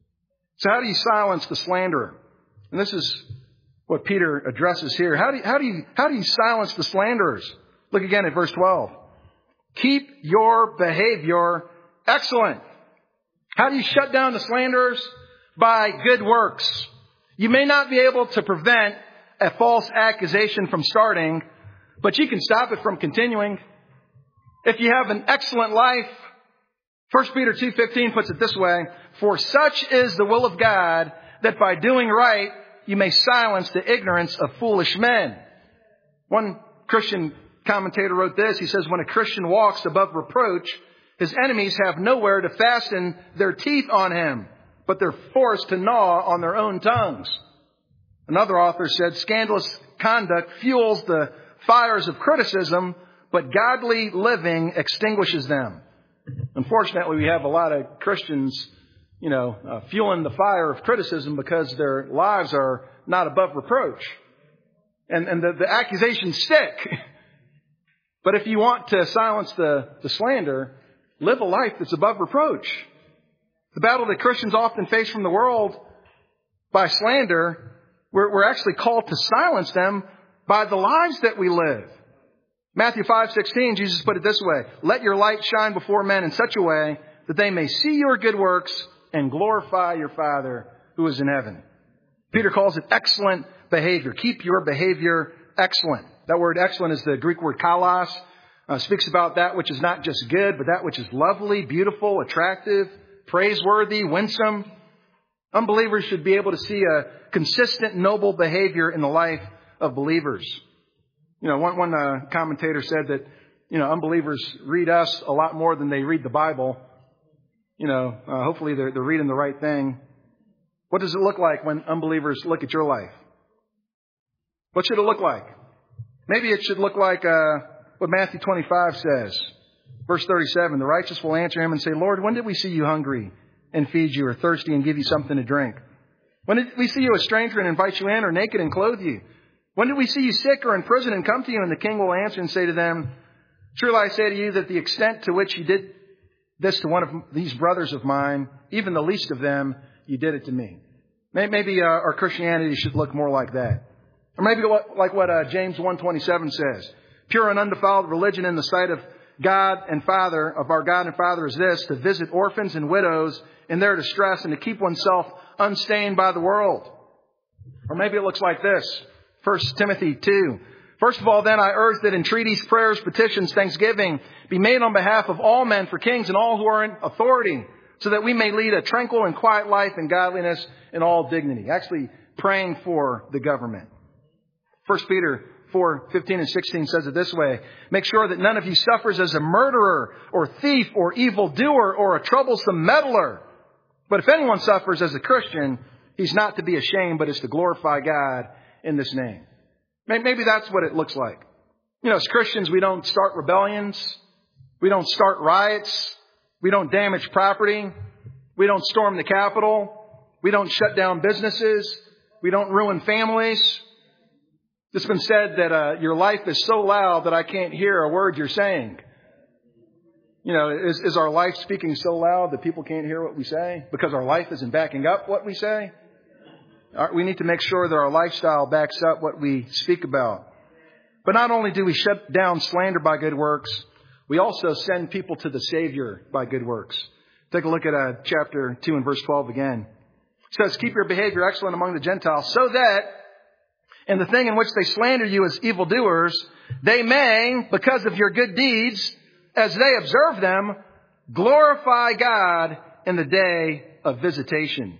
So how do you silence the slanderer? And this is what Peter addresses here. How do you silence the slanderers? Look again at verse 12. Keep your behavior excellent. How do you shut down the slanderers? By good works. You may not be able to prevent a false accusation from starting, but you can stop it from continuing. If you have an excellent life, 1 Peter 2:15 puts it this way, for such is the will of God, that by doing right, you may silence the ignorance of foolish men. One Christian commentator wrote this. He says, when a Christian walks above reproach, his enemies have nowhere to fasten their teeth on him, but they're forced to gnaw on their own tongues. Another author said, scandalous conduct fuels the fires of criticism, but godly living extinguishes them. Unfortunately, we have a lot of Christians, fueling the fire of criticism because their lives are not above reproach. And the accusations stick. But if you want to silence the slander, live a life that's above reproach. The battle that Christians often face from the world by slander, we're actually called to silence them by the lives that we live. Matthew 5:16, Jesus put it this way, let your light shine before men in such a way that they may see your good works and glorify your Father who is in heaven. Peter calls it excellent behavior. Keep your behavior excellent. That word excellent is the Greek word kalos. Speaks about that which is not just good, but that which is lovely, beautiful, attractive, praiseworthy, winsome. Unbelievers should be able to see a consistent, noble behavior in the life of believers. One commentator said that, unbelievers read us a lot more than they read the Bible. Hopefully they're reading the right thing. What does it look like when unbelievers look at your life? What should it look like? Maybe it should look like what Matthew 25 says. Verse 37, the righteous will answer him and say, Lord, when did we see you hungry and feed you, or thirsty and give you something to drink? When did we see you a stranger and invite you in, or naked and clothe you? When did we see you sick or in prison and come to you? And the king will answer and say to them, truly I say to you that the extent to which you did this to one of these brothers of mine, even the least of them, you did it to me. Maybe our Christianity should look more like that. Or maybe like what James 1:27 says. Pure and undefiled religion in the sight of God and Father, of our God and Father, is this, to visit orphans and widows in their distress and to keep oneself unstained by the world. Or maybe it looks like this. 1 Timothy 2. First of all, then, I urge that entreaties, prayers, petitions, thanksgiving be made on behalf of all men, for kings and all who are in authority, so that we may lead a tranquil and quiet life in godliness and all dignity. Actually, praying for the government. 1 Peter 4:15 and 16 says it this way. Make sure that none of you suffers as a murderer or thief or evildoer or a troublesome meddler. But if anyone suffers as a Christian, he's not to be ashamed, but is to glorify God in this name. Maybe that's what it looks like. As Christians, we don't start rebellions. We don't start riots. We don't damage property. We don't storm the Capitol. We don't shut down businesses. We don't ruin families. It's been said that your life is so loud that I can't hear a word you're saying. Is our life speaking so loud that people can't hear what we say because our life isn't backing up what we say? We need to make sure that our lifestyle backs up what we speak about. But not only do we shut down slander by good works, we also send people to the Savior by good works. Take a look at chapter 2 and verse 12 again. It says, keep your behavior excellent among the Gentiles, so that in the thing in which they slander you as evildoers, they may, because of your good deeds, as they observe them, glorify God in the day of visitation.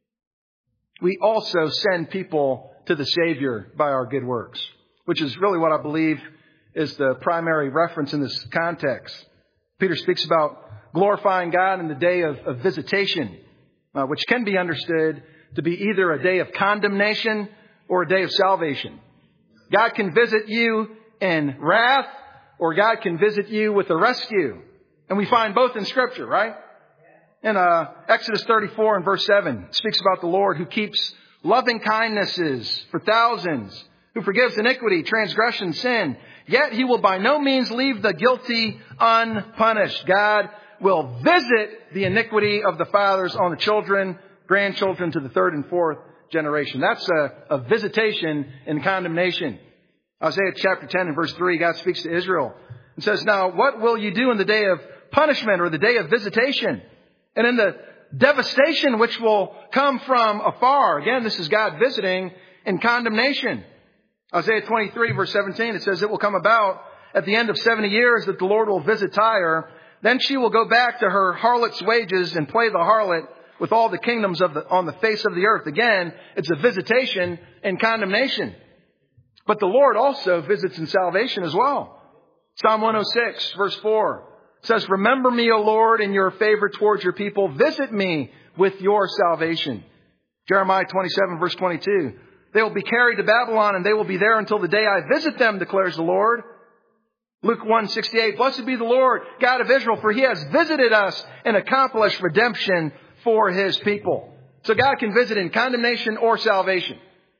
We also send people to the Savior by our good works, which is really what I believe is the primary reference in this context. Peter speaks about glorifying God in the day of visitation, which can be understood to be either a day of condemnation or a day of salvation. God can visit you in wrath, or God can visit you with a rescue. And we find both in Scripture, right? In Exodus 34 and verse 7, it speaks about the Lord who keeps loving kindnesses for thousands, who forgives iniquity, transgression, sin. Yet He will by no means leave the guilty unpunished. God will visit the iniquity of the fathers on the children, grandchildren to the third and fourth generation. That's a visitation and condemnation. Isaiah chapter 10 and verse 3, God speaks to Israel and says, now what will you do in the day of punishment or the day of visitation? And in the devastation which will come from afar. Again, this is God visiting in condemnation. Isaiah 23 verse 17, it says, it will come about at the end of 70 years that the Lord will visit Tyre. Then she will go back to her harlot's wages and play the harlot with all the kingdoms on the face of the earth. Again, it's a visitation and condemnation. But the Lord also visits in salvation as well. Psalm 106 verse 4 says, remember me, O Lord, in your favor towards your people. Visit me with your salvation. Jeremiah 27 verse 22. They will be carried to Babylon and they will be there until the day I visit them, declares the Lord. Luke 1:68, blessed be the Lord, God of Israel, for He has visited us and accomplished redemption for His people. So God can visit in condemnation or salvation.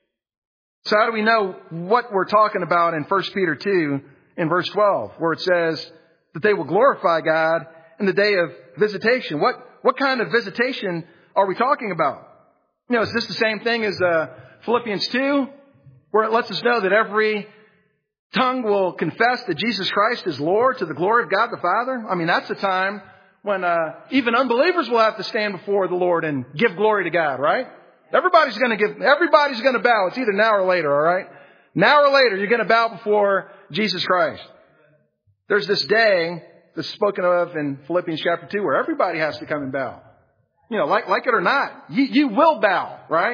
So how do we know what we're talking about in 1 Peter 2 in verse 12, where it says that they will glorify God in the day of visitation? What kind of visitation are we talking about? You know, is this the same thing as Philippians 2, where it lets us know that every tongue will confess that Jesus Christ is Lord to the glory of God the Father? I mean, that's a time when even unbelievers will have to stand before the Lord and give glory to God, right? Everybody's going to bow. It's either now or later, all right? Now or later, you're going to bow before Jesus Christ. There's this day that's spoken of in Philippians chapter 2 where everybody has to come and bow. You know, like it or not, you will bow, right?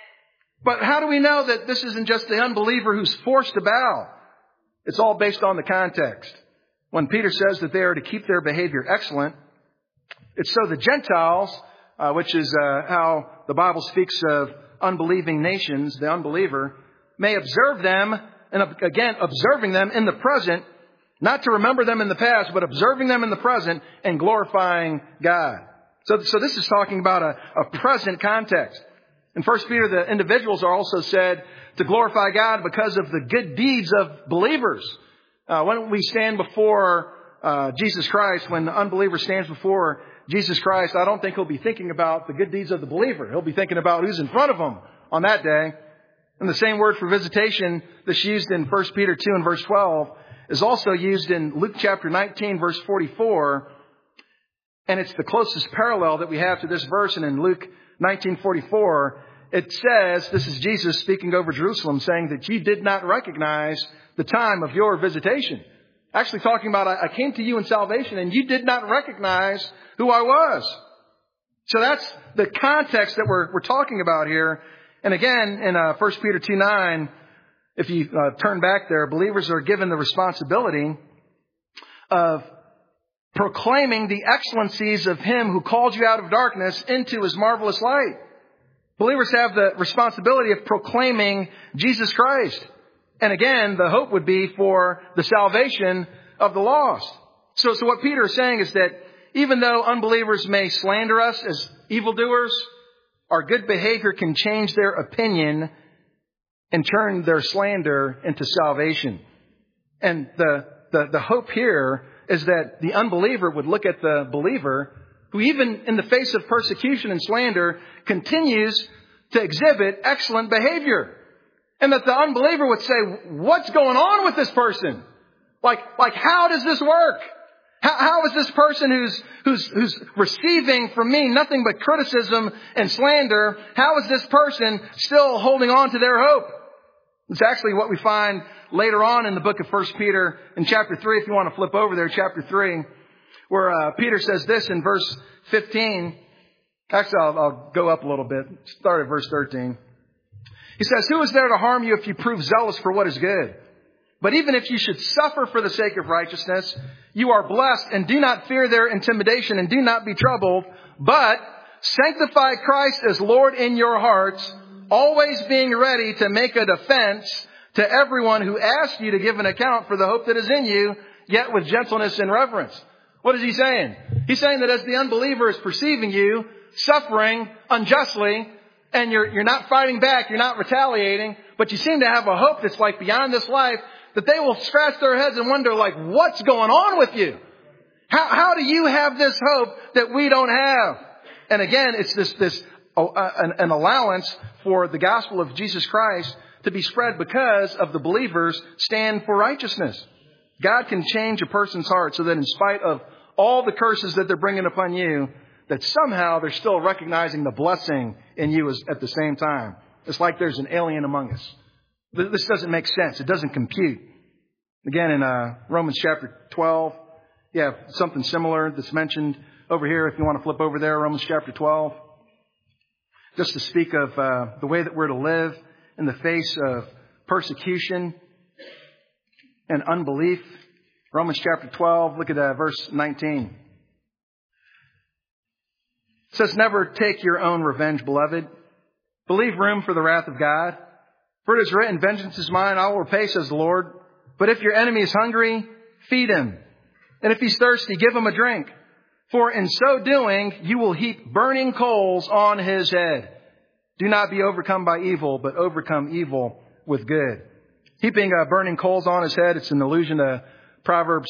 But how do we know that this isn't just the unbeliever who's forced to bow? It's all based on the context. When Peter says that they are to keep their behavior excellent, it's so the Gentiles, which is how the Bible speaks of unbelieving nations, the unbeliever, may observe them, and again, observing them in the present, not to remember them in the past, but observing them in the present and glorifying God. So this is talking about a present context. In 1 Peter, the individuals are also said to glorify God because of the good deeds of believers. When we stand before Jesus Christ, when the unbeliever stands before Jesus Christ, I don't think he'll be thinking about the good deeds of the believer. He'll be thinking about who's in front of him on that day. And the same word for visitation that's used in 1 Peter 2 and verse 12 is also used in Luke chapter 19, verse 44. And it's the closest parallel that we have to this verse. And in Luke 19:44, it says, this is Jesus speaking over Jerusalem, saying that you did not recognize the time of your visitation. Actually talking about, I came to you in salvation and you did not recognize who I was. So that's the context that we're talking about here. And again, in 1 Peter 2:9, if you turn back there, believers are given the responsibility of proclaiming the excellencies of Him who called you out of darkness into His marvelous light. Believers have the responsibility of proclaiming Jesus Christ. And again, the hope would be for the salvation of the lost. So what Peter is saying is that even though unbelievers may slander us as evildoers, our good behavior can change their opinion and turn their slander into salvation. And the hope here is that the unbeliever would look at the believer who, even in the face of persecution and slander, continues to exhibit excellent behavior. And that the unbeliever would say, what's going on with this person? Like how does this work? How is this person who's receiving from me nothing but criticism and slander, how is this person still holding on to their hope? It's actually what we find later on in the book of 1 Peter in chapter 3, if you want to flip over there, chapter 3, where Peter says this in verse 15. Actually, I'll go up a little bit. Start at verse 13. He says, who is there to harm you if you prove zealous for what is good? But even if you should suffer for the sake of righteousness, you are blessed, and do not fear their intimidation, and do not be troubled, but sanctify Christ as Lord in your hearts, always being ready to make a defense to everyone who asks you to give an account for the hope that is in you, yet with gentleness and reverence. What is he saying? He's saying that as the unbeliever is perceiving you, suffering unjustly, and you're not fighting back, you're not retaliating, but you seem to have a hope that's like beyond this life, that they will scratch their heads and wonder, like, what's going on with you? How do you have this hope that we don't have? And again, it's an allowance for the gospel of Jesus Christ to be spread because of the believers stand for righteousness. God can change a person's heart so that in spite of all the curses that they're bringing upon you, that somehow they're still recognizing the blessing in you at the same time. It's like there's an alien among us. This doesn't make sense. It doesn't compute. Again, in Romans chapter 12, you have something similar that's mentioned over here. If you want to flip over there, Romans chapter 12. Just to speak of the way that we're to live in the face of persecution and unbelief. Romans chapter 12, look at verse 19. It says, never take your own revenge, beloved, but leave room for the wrath of God. For it is written, vengeance is mine, I will repay, says the Lord. But if your enemy is hungry, feed him. And if he's thirsty, give him a drink. For in so doing, you will heap burning coals on his head. Do not be overcome by evil, but overcome evil with good. Heaping burning coals on his head, it's an allusion to Proverbs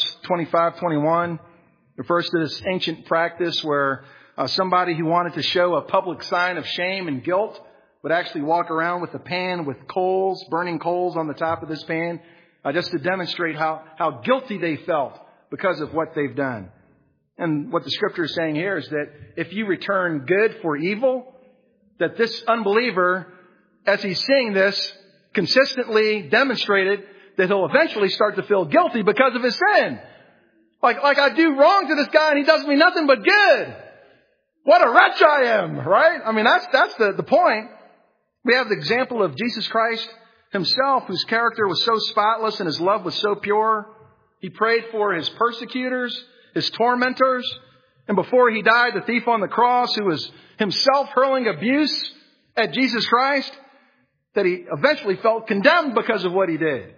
25:21. Refers to this ancient practice where somebody who wanted to show a public sign of shame and guilt would actually walk around with a pan with coals, burning coals on the top of this pan, just to demonstrate how guilty they felt because of what they've done. And what the scripture is saying here is that if you return good for evil, that this unbeliever, as he's seeing this, consistently demonstrated that he'll eventually start to feel guilty because of his sin. Like I do wrong to this guy and he does me nothing but good. What a wretch I am, right? I mean, that's the point. We have the example of Jesus Christ himself, whose character was so spotless and his love was so pure. He prayed for his persecutors, his tormentors, and before he died, the thief on the cross, who was himself hurling abuse at Jesus Christ, that he eventually felt condemned because of what he did.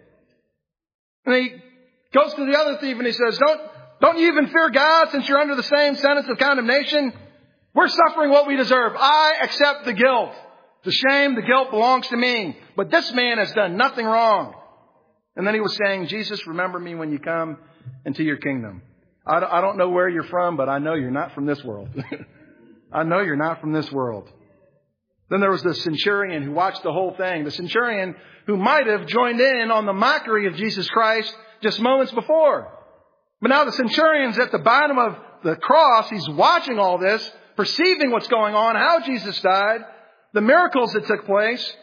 And he goes to the other thief and he says, don't you even fear God since you're under the same sentence of condemnation? We're suffering what we deserve. I accept the guilt. The shame, the guilt belongs to me. But this man has done nothing wrong. And then he was saying, Jesus, remember me when you come into your kingdom. I don't know where you're from, but I know you're not from this world. I know you're not from this world. Then there was the centurion who watched the whole thing. The centurion who might have joined in on the mockery of Jesus Christ just moments before. But now the centurion's at the bottom of the cross. He's watching all this, perceiving what's going on, how Jesus died, the miracles that took place.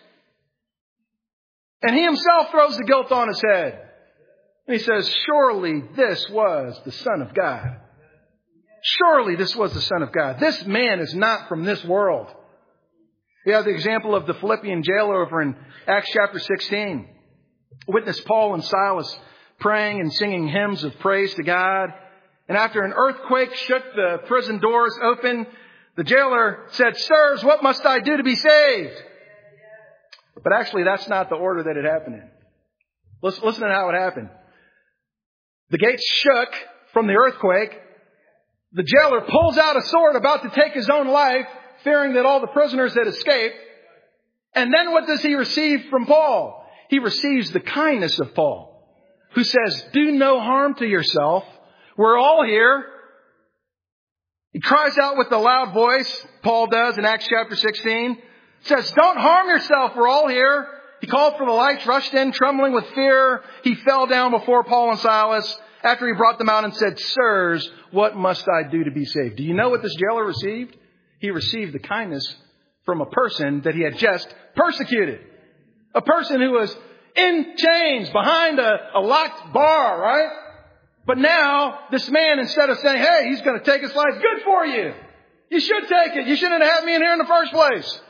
And he himself throws the guilt on his head. And he says, surely this was the Son of God. Surely this was the Son of God. This man is not from this world. We have the example of the Philippian jailer over in Acts chapter 16. Witness Paul and Silas praying and singing hymns of praise to God. And after an earthquake shook the prison doors open, the jailer said, sirs, what must I do to be saved? But actually, that's not the order that it happened in. Listen to how it happened. The gates shook from the earthquake. The jailer pulls out a sword about to take his own life, fearing that all the prisoners had escaped. And then what does he receive from Paul? He receives the kindness of Paul, who says, do no harm to yourself. We're all here. He cries out with a loud voice, Paul does in Acts chapter 16. Says, don't harm yourself. We're all here. He called for the lights, rushed in, trembling with fear. He fell down before Paul and Silas after he brought them out and said, "Sirs, what must I do to be saved?" Do you know what this jailer received? He received the kindness from a person that he had just persecuted. A person who was in chains behind a locked bar, right? But now this man, instead of saying, "Hey, he's going to take his life," good for you. You should take it. You shouldn't have me in here in the first place.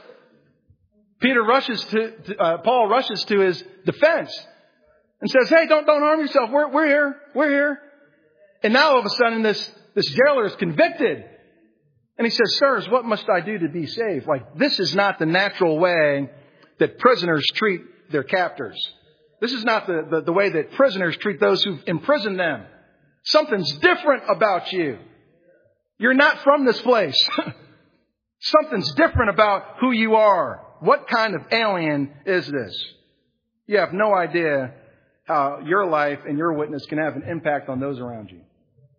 Paul rushes to his defense and says, "Hey, don't harm yourself. We're here. We're here." And now all of a sudden this jailer is convicted. And he says, "Sirs, what must I do to be saved?" Like, this is not the natural way that prisoners treat their captors. This is not the way that prisoners treat those who've imprisoned them. Something's different about you. You're not from this place. Something's different about who you are. What kind of alien is this? You have no idea how your life and your witness can have an impact on those around you.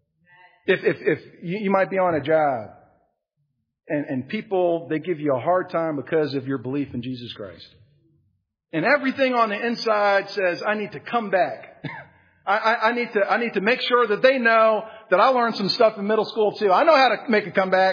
If you might be on a job and people, they give you a hard time because of your belief in Jesus Christ. And everything on the inside says, "I need to come back." I need to make sure that they know that I learned some stuff in middle school too. I know how to make a comeback.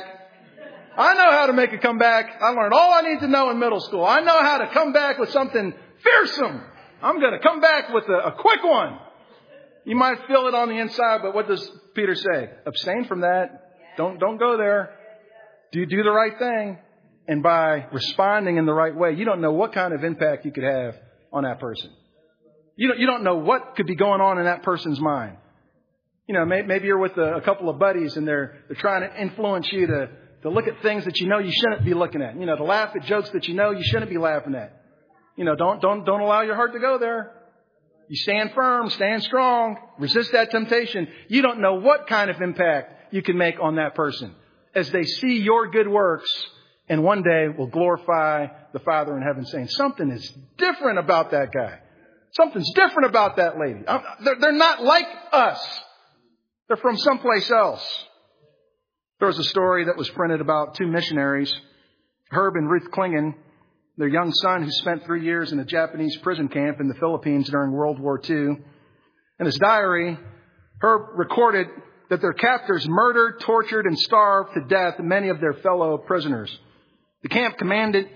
I know how to make a comeback. I learned all I need to know in middle school. I know how to come back with something fearsome. I'm going to come back with a quick one. You might feel it on the inside, but what does Peter say? Abstain from that. Don't go there. Do the right thing. And by responding in the right way, you don't know what kind of impact you could have on that person. You don't know what could be going on in that person's mind. You know, maybe you're with a couple of buddies and they're trying to influence you to look at things that you know you shouldn't be looking at. You know, to laugh at jokes that you know you shouldn't be laughing at. You know, don't allow your heart to go there. You stand firm, stand strong, resist that temptation. You don't know what kind of impact you can make on that person as they see your good works and one day will glorify the Father in heaven, saying, "Something is different about that guy. Something's different about that lady. They're not like us. They're from someplace else." There was a story that was printed about two missionaries, Herb and Ruth Klingon, their young son who spent 3 years in a Japanese prison camp in the Philippines during World War II. In his diary, Herb recorded that their captors murdered, tortured, and starved to death many of their fellow prisoners. The camp commandant,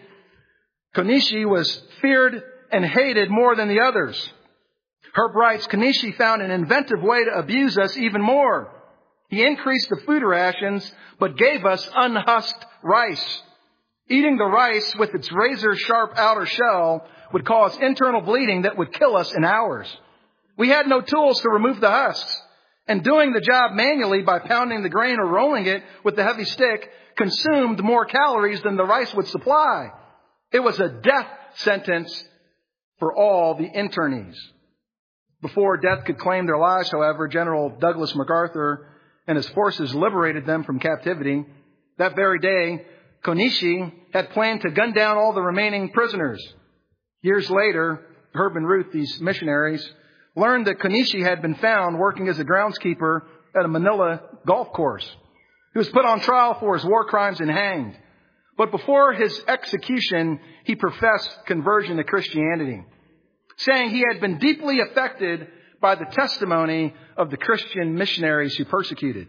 Konishi, was feared and hated more than the others. Herb writes, "Konishi found an inventive way to abuse us even more. He increased the food rations, but gave us unhusked rice. Eating the rice with its razor-sharp outer shell would cause internal bleeding that would kill us in hours. We had no tools to remove the husks, and doing the job manually by pounding the grain or rolling it with the heavy stick consumed more calories than the rice would supply. It was a death sentence for all the internees." Before death could claim their lives, however, General Douglas MacArthur and his forces liberated them from captivity. That very day, Konishi had planned to gun down all the remaining prisoners. Years later, Herb and Ruth, these missionaries, learned that Konishi had been found working as a groundskeeper at a Manila golf course. He was put on trial for his war crimes and hanged. But before his execution, he professed conversion to Christianity, saying he had been deeply affected by the testimony of the Christian missionaries who persecuted.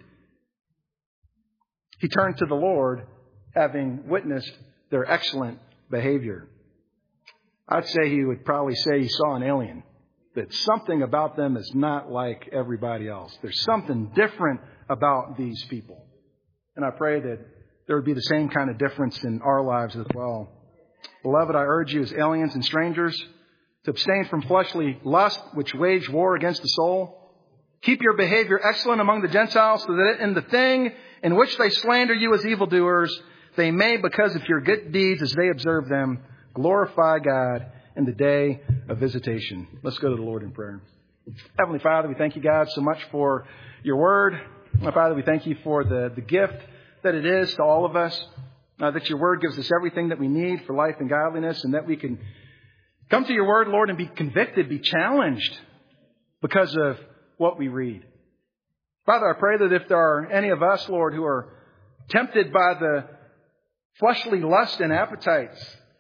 He turned to the Lord, having witnessed their excellent behavior. I'd say he would probably say he saw an alien, that something about them is not like everybody else. There's something different about these people. And I pray that there would be the same kind of difference in our lives as well. Beloved, I urge you as aliens and strangers to abstain from fleshly lust, which wage war against the soul. Keep your behavior excellent among the Gentiles, so that in the thing in which they slander you as evildoers, they may, because of your good deeds as they observe them, glorify God in the day of visitation. Let's go to the Lord in prayer. Heavenly Father, we thank you, God, so much for your word. Father, we thank you for the gift that it is to all of us, that your word gives us everything that we need for life and godliness, and that we can come to your word, Lord, and be convicted, be challenged because of what we read. Father, I pray that if there are any of us, Lord, who are tempted by the fleshly lust and appetites,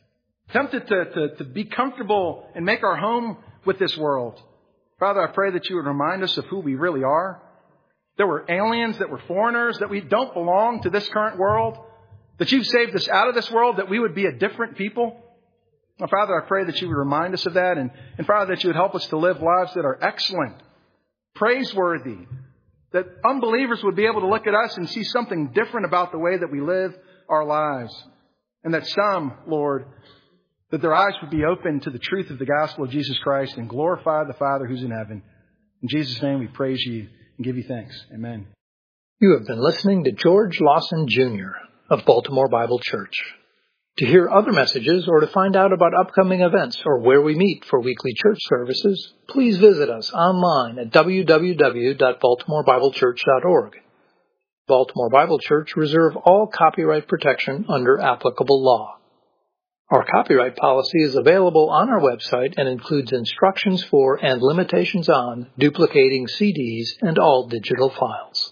tempted to be comfortable and make our home with this world. Father, I pray that you would remind us of who we really are. That we're aliens, that we're foreigners, that we don't belong to this current world, that you've saved us out of this world, that we would be a different people. Now, Father, I pray that you would remind us of that, and Father, that you would help us to live lives that are excellent, praiseworthy, that unbelievers would be able to look at us and see something different about the way that we live our lives. And that some, Lord, that their eyes would be open to the truth of the gospel of Jesus Christ and glorify the Father who's in heaven. In Jesus' name we praise you and give you thanks. Amen. You have been listening to George Lawson Jr. of Baltimore Bible Church. To hear other messages or to find out about upcoming events or where we meet for weekly church services, please visit us online at www.baltimorebiblechurch.org. Baltimore Bible Church reserve all copyright protection under applicable law. Our copyright policy is available on our website and includes instructions for and limitations on duplicating CDs and all digital files.